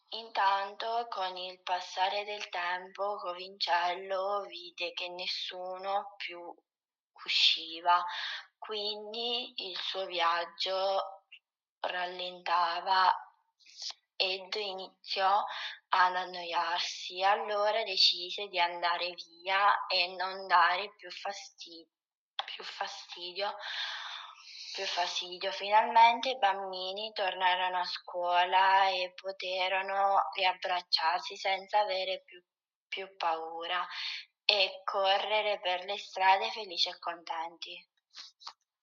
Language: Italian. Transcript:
Intanto, con il passare del tempo, Covincello vide che nessuno più usciva, quindi il suo viaggio rallentava ed iniziò ad annoiarsi. Allora decise di andare via e non dare più fastidio, più fastidio. Finalmente i bambini tornarono a scuola e poterono riabbracciarsi senza avere più paura e correre per le strade felici e contenti.